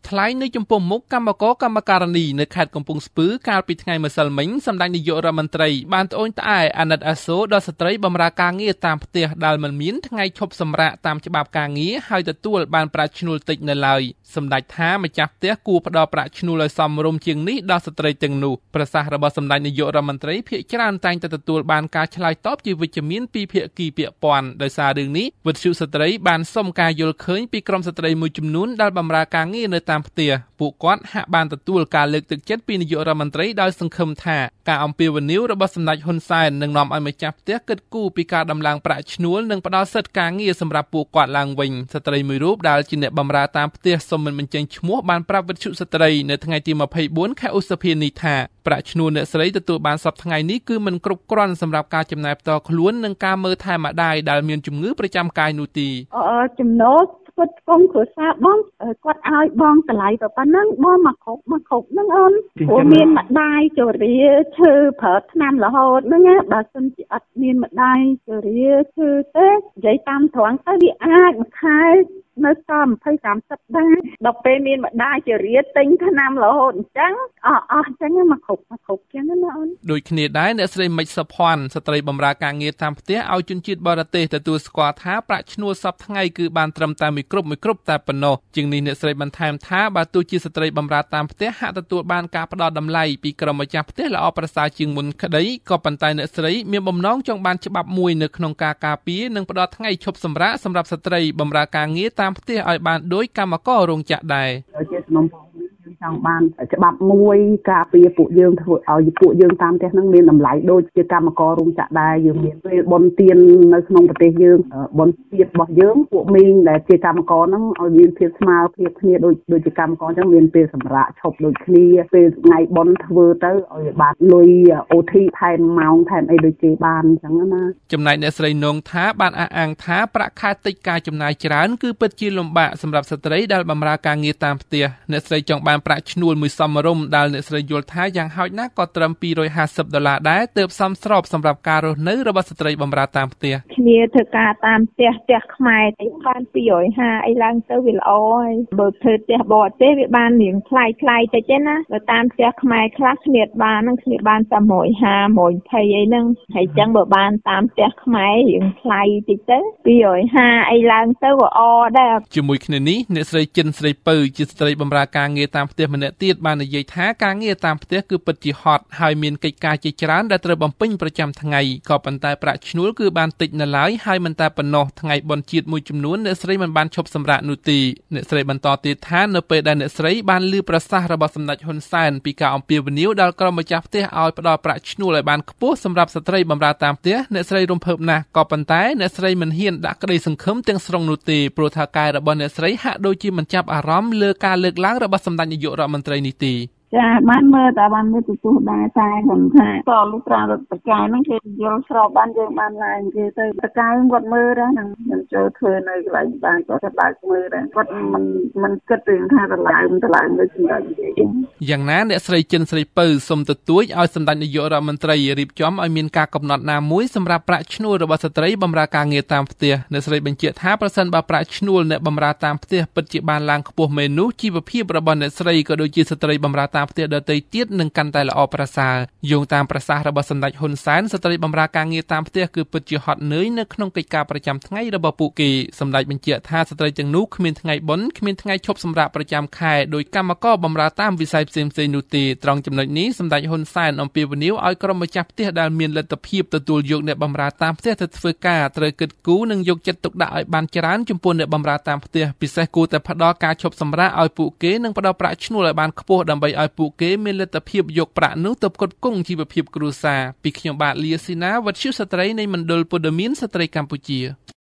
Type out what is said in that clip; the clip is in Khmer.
ថ្លែងនៅចំពោះមុខគណៈកម្មការនីនៅខេត្តកំពង់ស្ពឺកាលពីថ្ងៃម្សិលមិញសម្ដេចនាយករដ្ឋមន្ត្រីបានត្អូញត្អែអាណិតអាសូរដល់ស្ត្រីបម្រើការងារតាមផ្ទះដែលមិនមានថ្ងៃឈប់សម្រាកតាមច្បាប់ការងារហើយទទួលបានប្រាក់ឈ្នួលតិចនៅឡើយសម្ដេចថាម្ចាស់ផ្ទះគួរផ្ដល់ប្រាក់ឈ្នួលឲ្យសមរម្យជាងនេះដល់ស្ត្រីទាំងនោះប្រសាសន៍របស់សម្ដេចនាយករដ្ឋមន្ត្រីភាគច្រើនតែងតែទទួលបានការឆ្លើយតបជាវិជ្ជមានពីភាគីពាក់ព័ន្ធដោយសាររឿងនេះវិទ្យុស្ត្រីបានសុំការយល់ឃើញពីក្រុមស្ត្រីមួយចំនួនដែលបម្រើការងារនៅតាមផ្ទះពួកគាត់ហាក់បានទទួលការលើកទឹកចិត្តពីនាយករដ្ឋមន្ត្រីដោយសង្ឃឹមថាការអំពាវនាវរបស់សម្ដេចហ៊ុនសែននឹងនាំឲ្យម្ចាស់ផ្ទះគិតគូរពីការដំឡើងប្រាក់ឈ្នួលនិងផ្ដល់សិទ្ធិការងារសម្រាប់ពួកគាត់ឡើងវិញស្ត្រីមួយរូបដែលជាអ្នកបម្រើតាមផ្ទះសូមមិនបញ្ចេញឈ្មោះបានប្រាប់វិទ្យុស្ត្រីនៅថ្ងៃទី24ខែឧសភានេះថាប្រាក់ឈ្នួលអ្នកស្រីទទួលបានសប្តាហ៍ថ្ងៃនេះគឺមិនគ្រប់គ្រាន់សម្រាប់ការចំណាយផ្ទាល់ខ្លួននិងការមើលថែម្ដាយដែលមានជំងឺប្រចាំកាយនោះទេចំណូលគាត់កុំគ្រួសារបងគាត់ឲ្យបងតម្លៃទៅប៉ុណ្ណឹងបងមកគ្រប់ហ្នឹងអូនព្រោះមានម្ដាយជរាឈឺប្រើថ្នាំរហូតហ្នឹងណាបើសិនជាអត់មានម្ដាយជរាឈឺទេនិយាយតាមត្រង់ទៅវាអាចមួយខែនៅសល់20-30ដែរដល់ពេលមានម្ដាយជរាទិញថ្នាំរហូតអញ្ចឹងអស់អញ្ចឹងមកគ្រប់អញ្ចឹងណាអូនដូចគ្នាដែរអ្នកស្រីមិចសុភ័ណ្ឌស្ត្រីបម្រើការងារតាមផ្ទះឲ្យជនជាតិបរទេសទទួលស្គាល់ថាប្រាក់ឈ្នួលសប្តាហ៍ថ្ងៃគឺបានត្រឹមតែមួយគ្រប់តែប៉ុណ្ណោះជាងនេះអ្នកស្រីបន្ថែមថាបើទោះជាស្ត្រីបម្រើតាមផ្ទះហាក់ទទួលបានការផ្ដល់តម្លៃពីក្រុមម្ចាស់ផ្ទះល្អប្រសើរជាងមុនក្តីក៏ប៉ុន្តែអ្នកស្រីមានបំណងចង់បានច្បាប់មួយនៅក្នុងការការពារនិងផ្ដល់ថ្ងៃឈប់សម្រាកសម្រាប់ស្ត្រីបម្រើការងារតាមផ្ទះឲ្យបានដោយកម្មកររោងចក្រដែរជាសំណុំពរចង់បានច្បាប់មួយការពារពួកយើងធ្វើឲ្យពួកយើងតាមផ្ទះហ្នឹងមានតម្លៃដូចជាកម្មកររោងចក្រដែរយើងមានពេលបុណ្យទាននៅក្នុងប្រទេសយើងបុណ្យជាតិរបស់យើងពួកមីងដែលជាកម្មករហ្នឹងឲ្យមានភាពស្មើភាពគ្នាដូចជាកម្មករអញ្ចឹងមានពេលសម្រាប់ឈប់ដូចគ្នាពេលថ្ងៃបុណ្យធ្វើទៅឲ្យបានលុយ OT ថែមម៉ោងថែមអីដូចគេបានអញ្ចឹងណាចំណែកអ្នកស្រីនងថាបានអះអាងថាប្រាក់ខែតិចការចំណាយច្រើនគឺពិតជាលំបាកសម្រាប់ស្ត្រីដែលបម្រើការងារតាមផ្ទះអ្នកស្រីចង់បានប្រាក់ឈ្នួលមួយសមរម្យដែលអ្នកស្រីយល់ថាយ៉ាងហោចណាស់ក៏ត្រឹម$250ដែរទើបសមស្របសម្រាប់ការរស់នៅរបស់ស្ត្រីបម្រើតាមផ្ទះគ្នាធ្វើការតាមផ្ទះខ្មែរតែបាន250អីឡើងទៅវាល្អហើយបើធ្វើផ្ទះបរទេសវាបានរៀងថ្លៃតិចទេណាបើតាមផ្ទះខ្មែរខ្លះគ្នាបានតែ150 120អីហ្នឹងហើយអញ្ចឹងបើបានតាមផ្ទះខ្មែររៀងថ្លៃតិចទៅ250អីឡើងទៅក៏អដែរជាមួយគ្នានេះអ្នកស្រីចិនស្រីពៅជាស្ត្រីបម្រើការងារតាមផ្ទះម្នាក់ទៀតបាននិយាយថាការងារតាមផ្ទះគឺពិតជាហត់ហើយមានកិច្ចការជាច្រើនដែលត្រូវបំពេញប្រចាំថ្ងៃក៏ប៉ុន្តែប្រាក់ឈ្នួលគឺបានតិចនៅឡើយហើយមិនតែប៉ុណ្ណោះថ្ងៃបុណ្យជាតិមួយចំនួនអ្នកស្រីមិនបានឈប់សម្រាកនោះទេអ្នកស្រីបន្តទៀតថានៅពេលដែលអ្នកស្រីបានឮប្រសាសន៍របស់សម្ដេចហ៊ុនសែនពីការអំពាវនាវដល់ក្រុមម្ចាស់ផ្ទះឲ្យផ្ដល់ប្រាក់ឈ្នួលឲ្យបានខ្ពស់សម្រាប់ស្ត្រីបម្រើតាមផ្ទះអ្នកស្រីរំភើបណាស់ក៏ប៉ុន្តែអ្នកស្រីមិនហ៊ានដាក់ក្តីសង្ឃឹមទាំងស្រុងនោះទេព្រោះថាកាយរបស់អ្នកស្រីហាក់ដូចជាមិនចាប់អារម្មណ៍លើការលើកឡើងរបស់សម្ដេចនាយករដ្ឋមន្ត្រីនេះទេចាបានមើលទទួលដែរតែខ្ញុំថាតលុប្រារដ្ឋបច្ច័យហ្នឹងគេយល់ស្របបានយើងបានឡើងគេទៅបច្ច័យគាត់មើលដែរហ្នឹងខ្ញុំចូលធ្វើនៅកន្លែងបានគាត់បើកមើលដែរគាត់មិនគិតរឿងថាតម្លៃដូចសម្រាប់និយាយយ៉ាងណាអ្នកស្រីចិនស្រីពៅសូមទទូចឲ្យសម្ដេចនាយករដ្ឋមន្ត្រីរៀបចំឲ្យមានការកំណត់ណាមួយសម្រាប់ប្រាក់ឈ្នួលរបស់ស្ត្រីបម្រើការងារតាមផ្ទះអ្នកស្រីបញ្ជាក់ថាប្រសិនបើប្រាក់ឈ្នួលអ្នកបម្រើតាមផ្ទះពិតជាបានឡើងខ្ពស់មែននោះជីវភាពរបស់អ្នកស្រីក៏ដូចជាស្ត្រីបម្រើតាមផ្ទះដទៃទៀតនឹងកាន់តែល្អប្រសើរយោងតាមប្រសាសន៍របស់សម្ដេចហ៊ុនសែនស្ត្រីបម្រើការងារតាមផ្ទះគឺពិតជាហត់នឿយនៅក្នុងកិច្ចការប្រចាំថ្ងៃរបស់ពួកគេសម្ដេចបញ្ជាក់ថាស្ត្រីទាំងនោះគ្មានថ្ងៃបុណ្យគ្មានថ្ងៃឈប់សម្រាកប្រចាំខែដោយកម្មករបម្រើតាមវិស័យផ្សេងៗនោះទេត្រង់ចំណុចនេះសម្ដេចហ៊ុនសែនអំពាវនាវឲ្យក្រុមម្ចាស់ផ្ទះដែលមានលទ្ធភាពទទួលយកអ្នកបម្រើតាមផ្ទះទៅធ្វើការត្រូវគិតគូរនិងយកចិត្តទុកដាក់ឲ្យបានច្រើនចំពោះអ្នកបម្រើតាមផ្ទះពិសេសគួរតែផ្ដល់ការឈប់សម្រាកឲ្យពួកគេនិងផ្ដល់ប្រាក់ឈ្នួលឲ្យបានខ្ពស់ដើម្បីឲ្យពួកគេមានលទ្ធភាពយកប្រាក់នោះទៅផ្គត់ផ្គង់ជីវភាពគ្រួសារពីខ្ញុំបាទលាស៊ីណាវັດឈូស្ត្រីនៃមណ្ឌលព័ត៌មានស្ត្រីកម្ពុជា